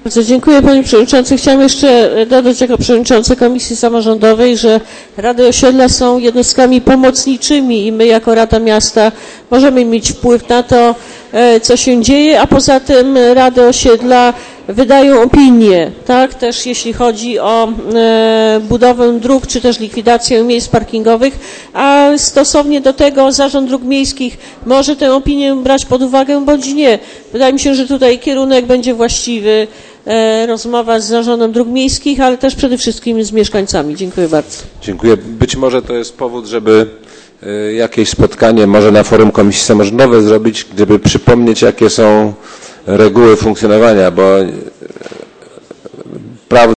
Bardzo dziękuję Panie Przewodniczący. Chciałam jeszcze dodać jako Przewodniczący Komisji Samorządowej, że Rady Osiedla są jednostkami pomocniczymi i my jako Rada Miasta możemy mieć wpływ na to, co się dzieje, a poza tym Rady Osiedla wydają opinie, tak, też jeśli chodzi o budowę dróg, czy też likwidację miejsc parkingowych, a stosownie do tego Zarząd Dróg Miejskich może tę opinię brać pod uwagę, bądź nie. Wydaje mi się, że tutaj kierunek będzie właściwy, rozmowa z Zarządem Dróg Miejskich, ale też przede wszystkim z mieszkańcami. Dziękuję bardzo. Dziękuję. Być może to jest powód, żeby jakieś spotkanie może na forum Komisji Samorządowej zrobić, gdyby przypomnieć, jakie są reguły funkcjonowania, bo